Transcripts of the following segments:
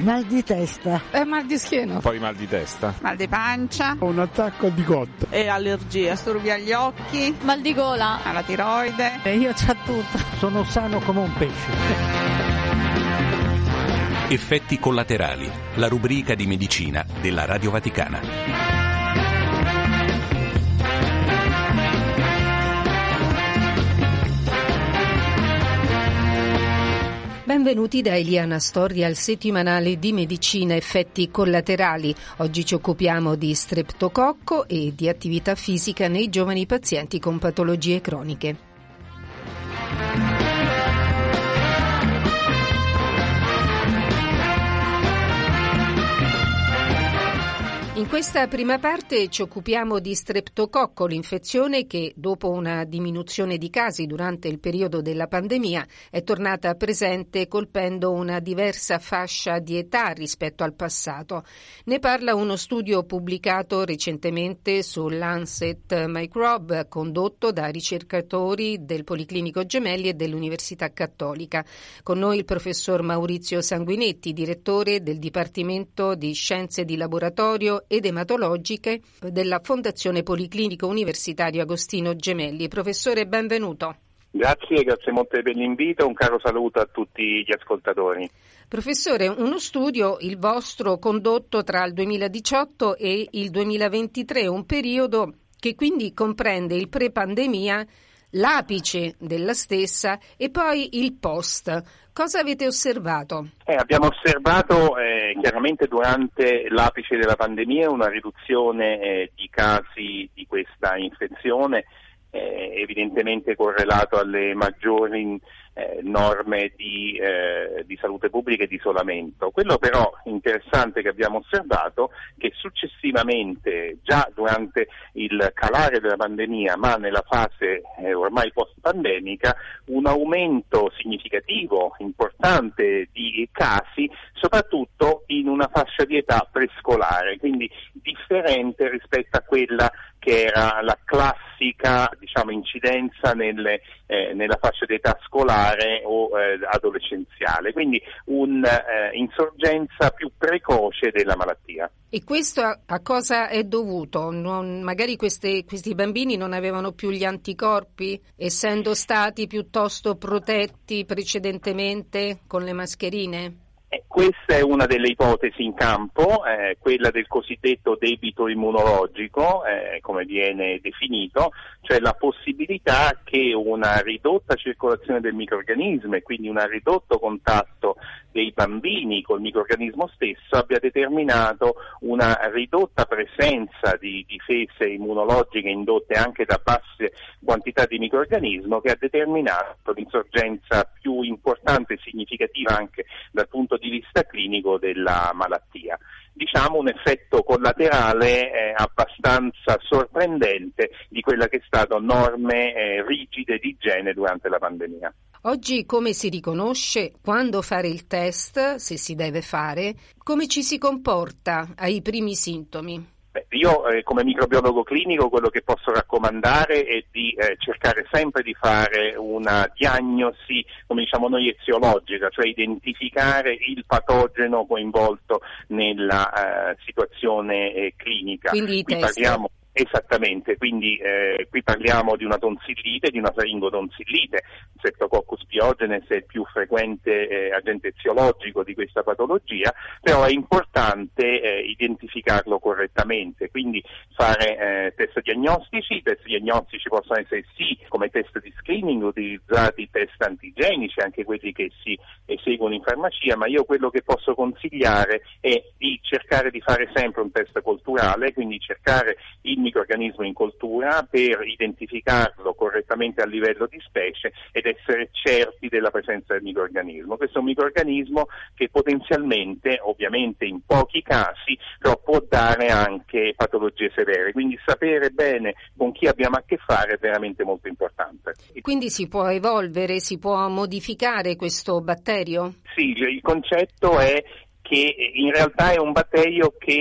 Mal di testa. Mal di schiena. Poi mal di testa. Mal di pancia. Un attacco di gotto. E allergia. Disturbi agli occhi. Mal di gola. Alla tiroide. E io c'ho tutto. Sono sano come un pesce. Effetti collaterali, la rubrica di medicina della Radio Vaticana. Benvenuti da Eliana Storri al settimanale di medicina effetti collaterali. Oggi ci occupiamo di streptococco e di attività fisica nei giovani pazienti con patologie croniche. In questa prima parte ci occupiamo di streptococco, l'infezione che dopo una diminuzione di casi durante il periodo della pandemia è tornata presente colpendo una diversa fascia di età rispetto al passato. Ne parla uno studio pubblicato recentemente sul Lancet Microbe condotto da ricercatori del Policlinico Gemelli e dell'Università Cattolica. Con noi il professor Maurizio Sanguinetti, direttore del Dipartimento di Scienze di Laboratorio ed ematologiche della Fondazione Policlinico Universitario Agostino Gemelli. Professore, benvenuto. Grazie molte per l'invito, un caro saluto a tutti gli ascoltatori. Professore, uno studio, il vostro, condotto tra il 2018 e il 2023, un periodo che quindi comprende il pre-pandemia, l'apice della stessa e poi il post. Cosa avete osservato? Abbiamo osservato chiaramente durante l'apice della pandemia una riduzione di casi di questa infezione, evidentemente correlato alle maggiori norme di salute pubblica e di isolamento. Quello però interessante che abbiamo osservato che successivamente, già durante il calare della pandemia, ma nella fase ormai post-pandemica, un aumento significativo, importante di casi, soprattutto in una fascia di età prescolare, quindi differente rispetto a quella che era la classica, incidenza nella fascia di età scolare o adolescenziale, quindi un'insorgenza più precoce della malattia. E questo a cosa è dovuto? Magari questi bambini non avevano più gli anticorpi, essendo stati piuttosto protetti precedentemente con le mascherine? Questa è una delle ipotesi in campo, quella del cosiddetto debito immunologico, come viene definito, cioè la possibilità che una ridotta circolazione del microrganismo e quindi un ridotto contatto dei bambini col microrganismo stesso abbia determinato una ridotta presenza di difese immunologiche indotte anche da basse quantità di microrganismo, che ha determinato l'insorgenza più importante e significativa anche dal punto di vista clinico della malattia. Un effetto collaterale abbastanza sorprendente di quella che è stato norme rigide di igiene durante la pandemia. Oggi come si riconosce quando fare il test, se si deve fare, come ci si comporta ai primi sintomi? Io come microbiologo clinico quello che posso raccomandare è di cercare sempre di fare una diagnosi, come diciamo noi, eziologica, cioè identificare il patogeno coinvolto nella situazione clinica. Quindi i test. Esattamente, quindi qui parliamo di una tonsillite, di una faringotonsillite. Streptococcus pyogenes è il più frequente agente eziologico di questa patologia, però è importante identificarlo correttamente, quindi fare test diagnostici. I test diagnostici possono essere sì come test di screening, utilizzati test antigenici, anche quelli che si eseguono in farmacia, ma io quello che posso consigliare è di cercare di fare sempre un test colturale, quindi cercare il microrganismo in coltura per identificarlo correttamente a livello di specie ed essere certi della presenza del microrganismo. Questo è un microrganismo che potenzialmente, ovviamente in pochi casi, però può dare anche patologie severe, quindi sapere bene con chi abbiamo a che fare è veramente molto importante. Quindi si può evolvere, si può modificare questo batterio? Sì, il concetto è che in realtà è un batterio che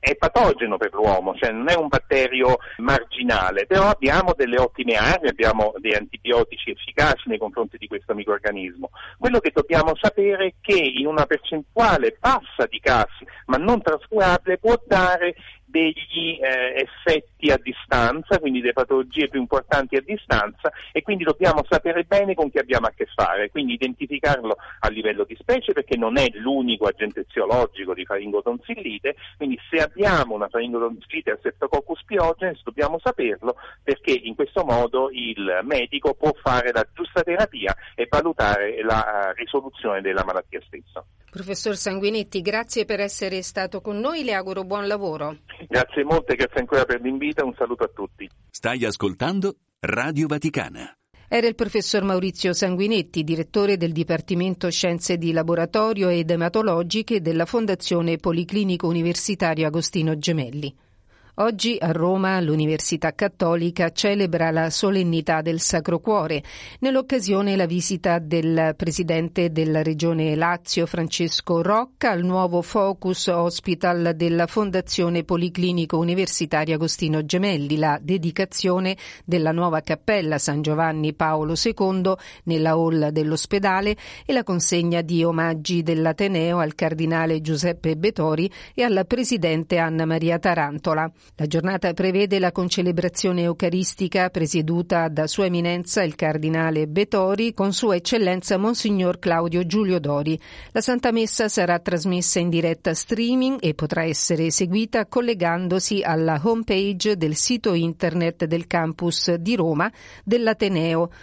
è patogeno per l'uomo, cioè non è un batterio marginale, però abbiamo delle ottime armi, abbiamo dei antibiotici efficaci nei confronti di questo microrganismo. Quello che dobbiamo sapere è che in una percentuale bassa di casi, ma non trascurabile, può dare degli effetti a distanza, quindi delle patologie più importanti a distanza, e quindi dobbiamo sapere bene con chi abbiamo a che fare, quindi identificarlo a livello di specie, perché non è l'unico agente eziologico di faringotonsillite, quindi se abbiamo una faringotonsillite a Streptococcus pyogenes dobbiamo saperlo, perché in questo modo il medico può fare la giusta terapia e valutare la risoluzione della malattia stessa. Professor Sanguinetti, grazie per essere stato con noi, le auguro buon lavoro. Grazie molte, grazie ancora per l'invito, un saluto a tutti. Stai ascoltando Radio Vaticana. Era il professor Maurizio Sanguinetti, direttore del Dipartimento Scienze di Laboratorio ed Ematologiche della Fondazione Policlinico Universitario Agostino Gemelli. Oggi a Roma l'Università Cattolica celebra la solennità del Sacro Cuore. Nell'occasione la visita del presidente della Regione Lazio Francesco Rocca al nuovo Focus Hospital della Fondazione Policlinico Universitario Agostino Gemelli, la dedicazione della nuova cappella San Giovanni Paolo II nella hall dell'ospedale e la consegna di omaggi dell'Ateneo al cardinale Giuseppe Betori e alla presidente Anna Maria Tarantola. La giornata prevede la concelebrazione eucaristica presieduta da Sua Eminenza il Cardinale Betori con Sua Eccellenza Monsignor Claudio Giulio Dori. La Santa Messa sarà trasmessa in diretta streaming e potrà essere eseguita collegandosi alla homepage del sito internet del campus di Roma dell'Ateneo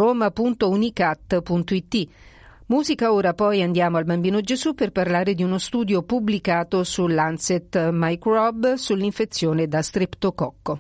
roma.unicat.it. Musica ora, poi andiamo al Bambino Gesù per parlare di uno studio pubblicato su Lancet Microbe sull'infezione da streptococco.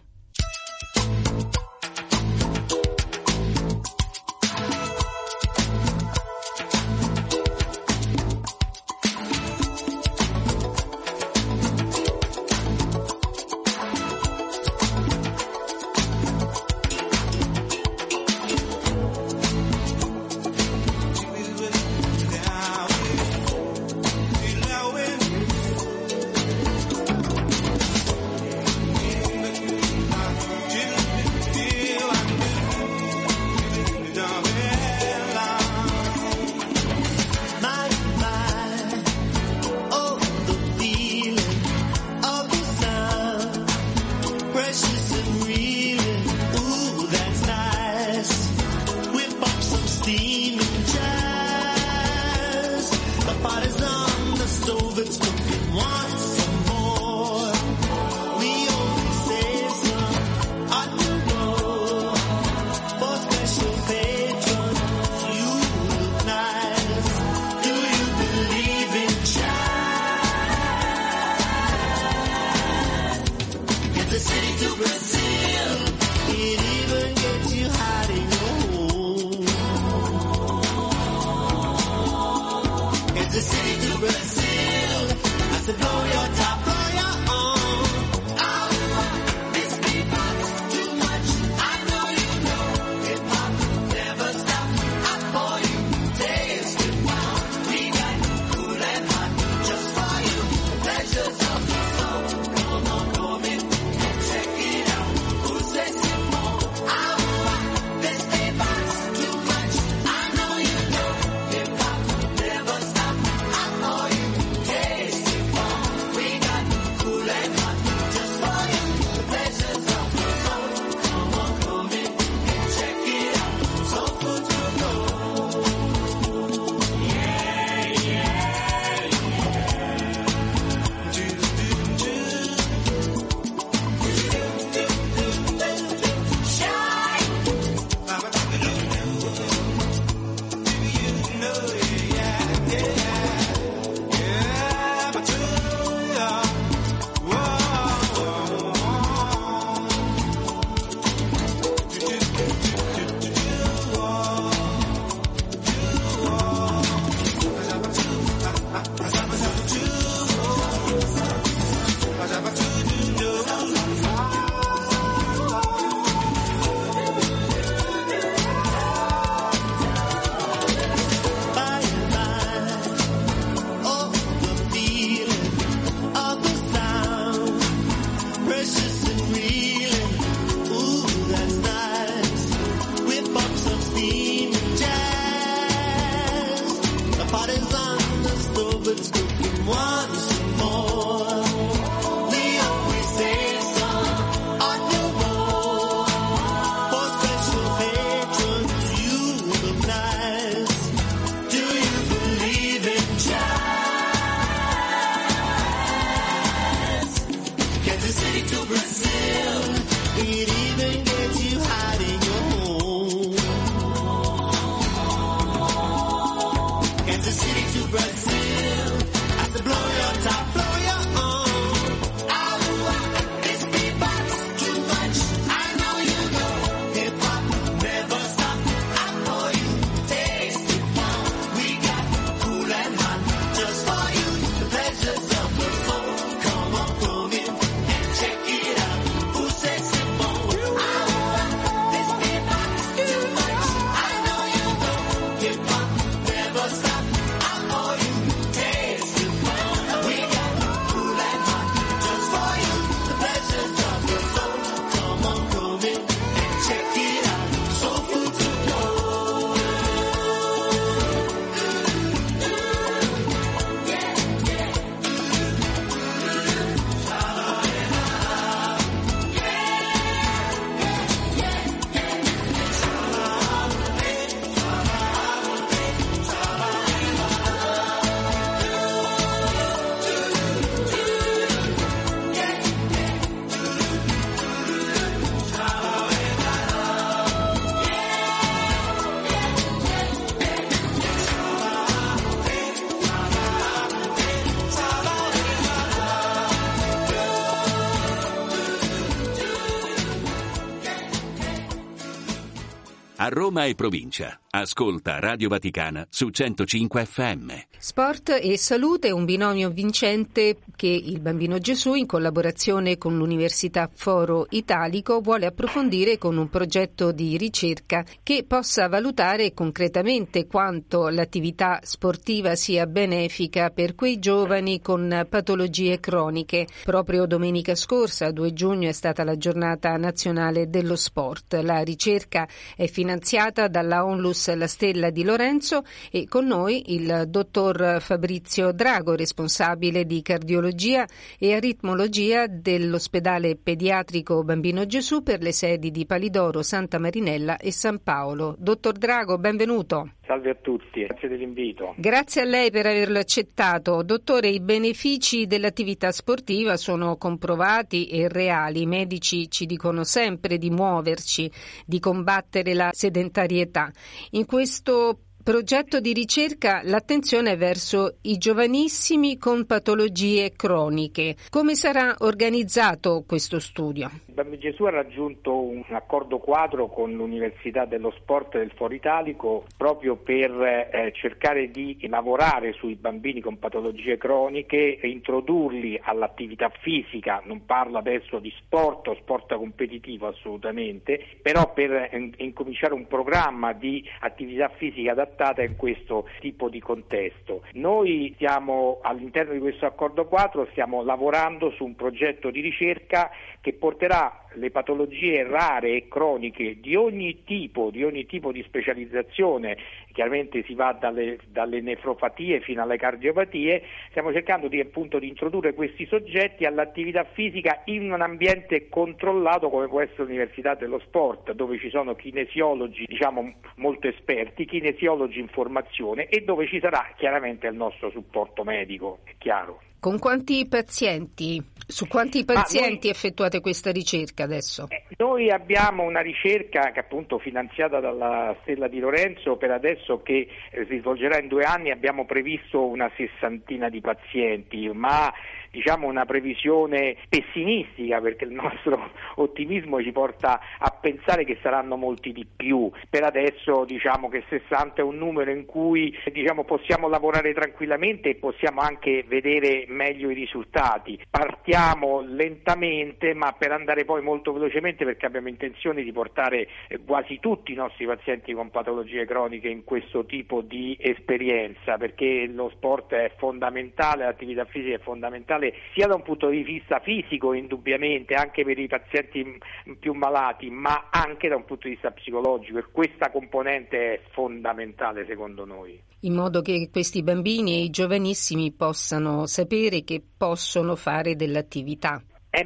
A Roma e provincia, ascolta Radio Vaticana su 105 FM. Sport e salute, un binomio vincente che il Bambino Gesù, in collaborazione con l'Università Foro Italico, vuole approfondire con un progetto di ricerca che possa valutare concretamente quanto l'attività sportiva sia benefica per quei giovani con patologie croniche. Proprio domenica scorsa, 2 giugno, è stata la giornata nazionale dello sport. La ricerca è finanziata dalla Onlus La Stella di Lorenzo e con noi il dottor Fabrizio Drago, responsabile di cardiologia e aritmologia dell'ospedale pediatrico Bambino Gesù per le sedi di Palidoro, Santa Marinella e San Paolo. Dottor Drago, benvenuto. Salve a tutti, grazie dell'invito. Grazie a lei per averlo accettato. Dottore, i benefici dell'attività sportiva sono comprovati e reali. I medici ci dicono sempre di muoverci, di combattere la sedentarietà. In questo progetto di ricerca l'attenzione è verso i giovanissimi con patologie croniche. Come sarà organizzato questo studio? Bambino Gesù ha raggiunto un accordo quadro con l'Università dello Sport del Foro Italico proprio per cercare di lavorare sui bambini con patologie croniche e introdurli all'attività fisica. Non parlo adesso di sport o sport competitivo assolutamente, però per incominciare un programma di attività fisica adattata in questo tipo di contesto. Noi stiamo all'interno di questo accordo quadro, stiamo lavorando su un progetto di ricerca che porterà le patologie rare e croniche di ogni tipo di specializzazione. Chiaramente si va dalle nefropatie fino alle cardiopatie. Stiamo cercando di introdurre questi soggetti all'attività fisica in un ambiente controllato come può essere l'Università dello Sport, dove ci sono kinesiologi molto esperti, kinesiologi in formazione e dove ci sarà chiaramente il nostro supporto medico, è chiaro. Con quanti pazienti? Su quanti pazienti effettuate questa ricerca adesso? Noi abbiamo una ricerca che appunto finanziata dalla Stella di Lorenzo per adesso che si svolgerà in 2 anni. Abbiamo previsto una 60ina di pazienti, ma una previsione pessimistica perché il nostro ottimismo ci porta a pensare che saranno molti di più. Per adesso che 60 è un numero in cui possiamo lavorare tranquillamente e possiamo anche vedere meglio i risultati. Partiamo lentamente ma per andare poi molto velocemente perché abbiamo intenzione di portare quasi tutti i nostri pazienti con patologie croniche in questo tipo di esperienza, perché lo sport è fondamentale, l'attività fisica è fondamentale sia da un punto di vista fisico indubbiamente anche per i pazienti più malati, ma anche da un punto di vista psicologico, e questa componente è fondamentale secondo noi. In modo che questi bambini e i giovanissimi possano sapere che possono fare dell'attività.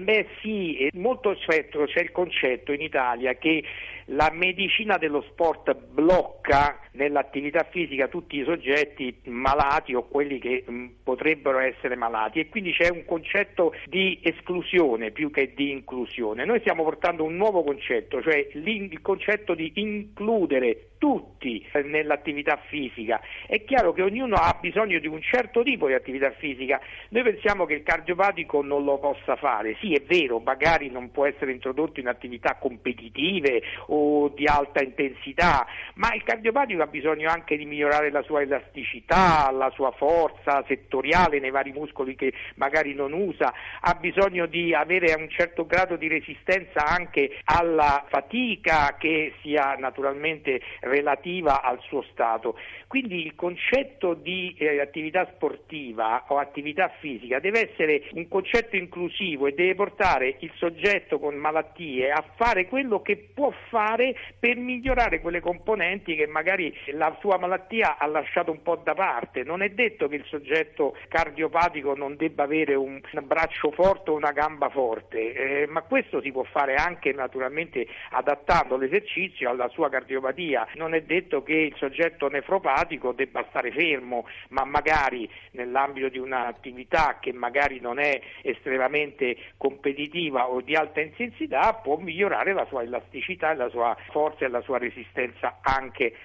Sì, molto spesso c'è il concetto in Italia che la medicina dello sport blocca nell'attività fisica tutti i soggetti malati o quelli che potrebbero essere malati, e quindi c'è un concetto di esclusione più che di inclusione. Noi stiamo portando un nuovo concetto, cioè il concetto di includere tutti nell'attività fisica. È chiaro che ognuno ha bisogno di un certo tipo di attività fisica. Noi pensiamo che il cardiopatico non lo possa fare. Sì, è vero, magari non può essere introdotto in attività competitive o di alta intensità, ma il cardiopatico ha bisogno anche di migliorare la sua elasticità, la sua forza settoriale nei vari muscoli che magari non usa, ha bisogno di avere un certo grado di resistenza anche alla fatica che sia naturalmente relativa al suo stato. Quindi il concetto di attività sportiva o attività fisica deve essere un concetto inclusivo e deve portare il soggetto con malattie a fare quello che può fare per migliorare quelle componenti che magari la sua malattia ha lasciato un po' da parte. Non è detto che il soggetto cardiopatico non debba avere un braccio forte o una gamba forte, ma questo si può fare anche naturalmente adattando l'esercizio alla sua cardiopatia. Non è detto che il soggetto nefropatico debba stare fermo, ma magari nell'ambito di un'attività che magari non è estremamente competitiva o di alta intensità può migliorare la sua elasticità e la sua forza e la sua resistenza anche alla fatica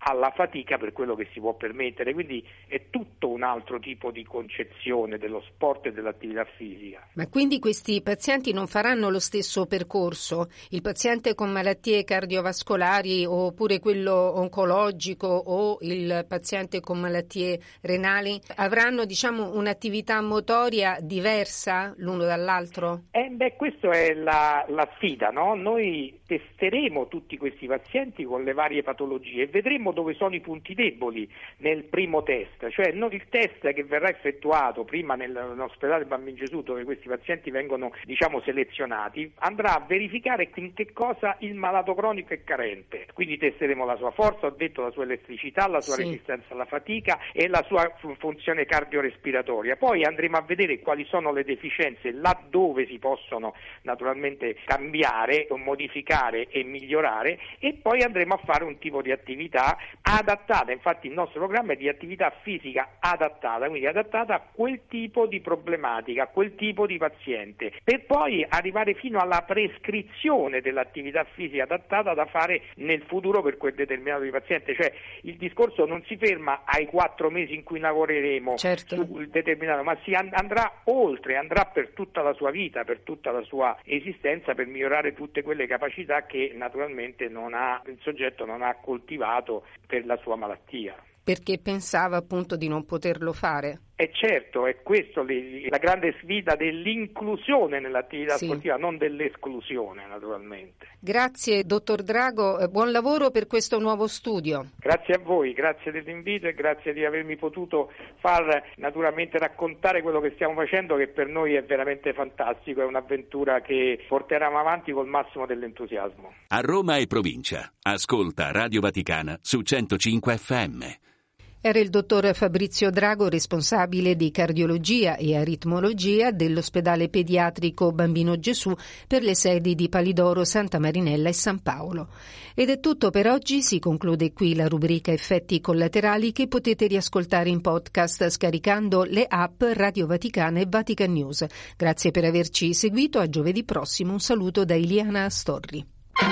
fatica per quello che si può permettere, quindi è tutto un altro tipo di concezione dello sport e dell'attività fisica. Ma quindi questi pazienti non faranno lo stesso percorso? Il paziente con malattie cardiovascolari oppure quello oncologico o il paziente con malattie renali avranno, diciamo, un'attività motoria diversa l'uno dall'altro? Questa è la sfida, no? Noi testeremo tutti questi pazienti con le varie patologie e vedremo dove sono i punti deboli nel primo test, cioè il test che verrà effettuato prima nell'ospedale Bambino Gesù, dove questi pazienti vengono, selezionati, andrà a verificare in che cosa il malato cronico è carente. Quindi testeremo la sua forza, ho detto, la sua elettricità, la sua resistenza alla fatica e la sua funzione cardiorespiratoria. Poi andremo a vedere quali sono le deficienze, laddove si possono naturalmente cambiare o modificare e migliorare, e poi andremo a fare un tipo di attività adattata. Infatti il nostro programma è di attività fisica adattata, quindi adattata a quel tipo di problematica, a quel tipo di paziente, per poi arrivare fino alla prescrizione dell'attività fisica adattata da fare nel futuro per quel determinato paziente. Cioè il discorso non si ferma ai 4 mesi in cui lavoreremo sul determinato, ma si andrà oltre, andrà per tutta la sua vita, per tutta la sua esistenza, per migliorare tutte quelle capacità che naturalmente il soggetto non ha coltivato per la sua malattia. Perché pensava appunto di non poterlo fare. Certo, è questo la grande sfida dell'inclusione nell'attività sportiva, non dell'esclusione naturalmente. Grazie dottor Drago, buon lavoro per questo nuovo studio. Grazie a voi, grazie dell'invito e grazie di avermi potuto far naturalmente raccontare quello che stiamo facendo, che per noi è veramente fantastico, è un'avventura che porteremo avanti col massimo dell'entusiasmo. A Roma e provincia, ascolta Radio Vaticana su 105 FM. Era il dottor Fabrizio Drago, responsabile di cardiologia e aritmologia dell'ospedale pediatrico Bambino Gesù per le sedi di Palidoro, Santa Marinella e San Paolo. Ed è tutto per oggi, si conclude qui la rubrica Effetti collaterali che potete riascoltare in podcast scaricando le app Radio Vaticana e Vatican News. Grazie per averci seguito, a giovedì prossimo, un saluto da Iliana Astorri.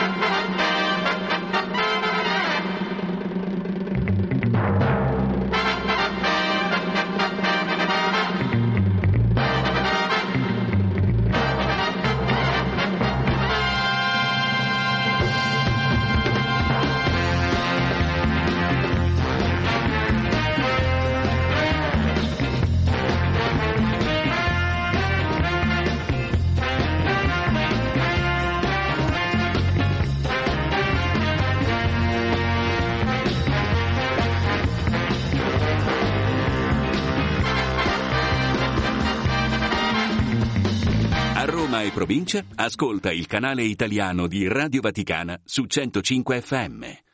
Roma e provincia, ascolta il canale italiano di Radio Vaticana su 105 FM.